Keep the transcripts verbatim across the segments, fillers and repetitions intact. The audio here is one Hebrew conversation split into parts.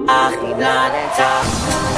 אחים לנצח.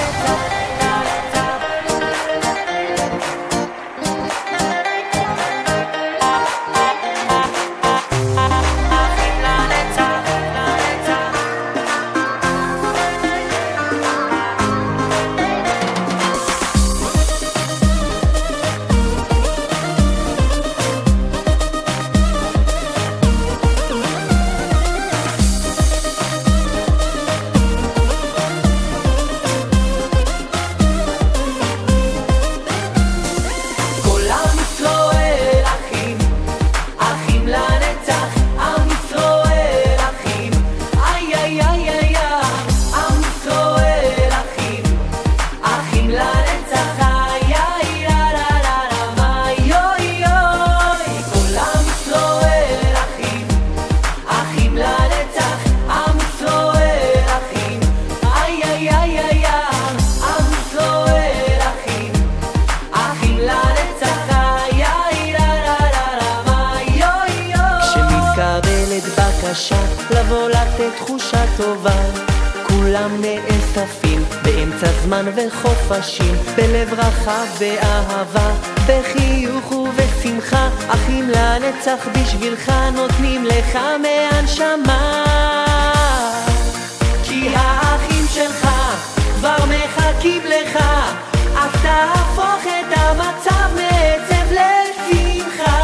לבוא לתת תחושה טובה, כולם נאספים באמצע זמן וחופשים, בלב רחב באהבה, בחיוך ובשמחה. אחים לנצח בשבילך, נותנים לך מהנשמה, כי האחים שלך כבר מחכים לך. אז תהפוך את המצב מעצב לשמחה.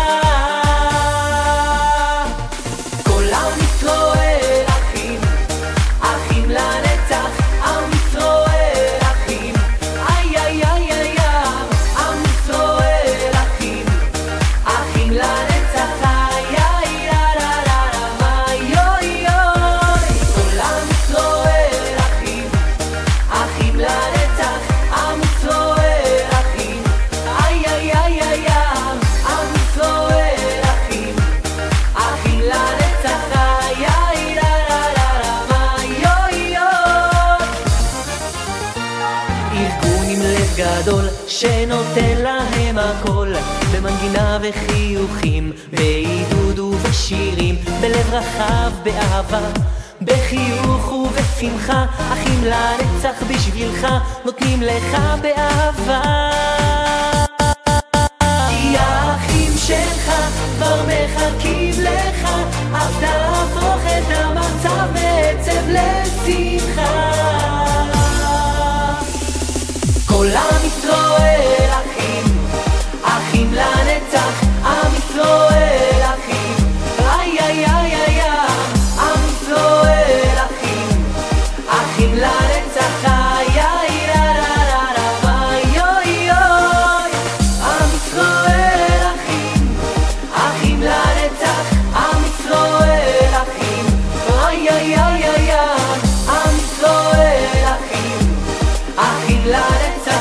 גדול שנותן להם הכל, במנגינה וחיוכים, בעידוד ובשירים, בלב רחב באהבה, בחיוך ובשמחה. אחים לנצח בשבילך, נותנים לך באהבה, כי האחים שלך כבר מחכים לך. אז תהפוך את המצב מעצב לשמחה. כל עם ישראל אחים, אחים לנצח, עם ישראל אחים, איי איי איי איי, עם ישראל אחים, אחים לנצח, איי איי איי איי, עם ישראל אחים, אחים לנצח, עם ישראל אחים, איי איי איי איי, עם ישראל אחים, אחים לנצח.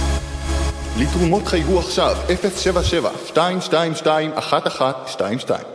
לתרומות חייגו עכשיו אפס שבע שבע שתיים שתיים שתיים אחת אחת שתיים שתיים.